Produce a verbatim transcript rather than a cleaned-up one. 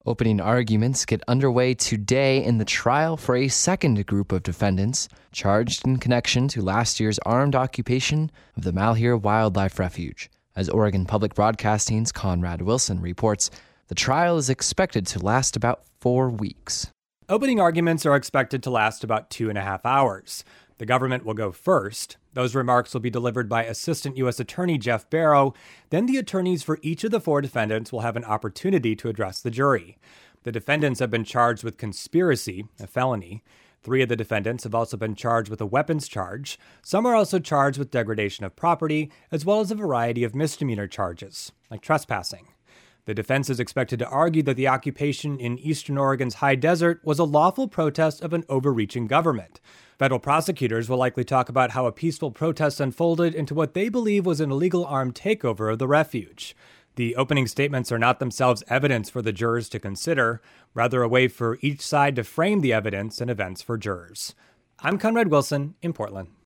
Opening arguments get underway today in the trial for a second group of defendants charged in connection to last year's armed occupation of the Malheur Wildlife Refuge. As Oregon Public Broadcasting's Conrad Wilson reports, the trial is expected to last about four weeks. Opening arguments are expected to last about two and a half hours. The government will go first. Those remarks will be delivered by Assistant U S Attorney Jeff Barrow. Then the attorneys for each of the four defendants will have an opportunity to address the jury. The defendants have been charged with conspiracy, a felony. Three of the defendants have also been charged with a weapons charge. Some are also charged with degradation of property, as well as a variety of misdemeanor charges, like trespassing. The defense is expected to argue that the occupation in eastern Oregon's high desert was a lawful protest of an overreaching government. Federal prosecutors will likely talk about how a peaceful protest unfolded into what they believe was an illegal armed takeover of the refuge. The opening statements are not themselves evidence for the jurors to consider, rather a way for each side to frame the evidence and events for jurors. I'm Conrad Wilson in Portland.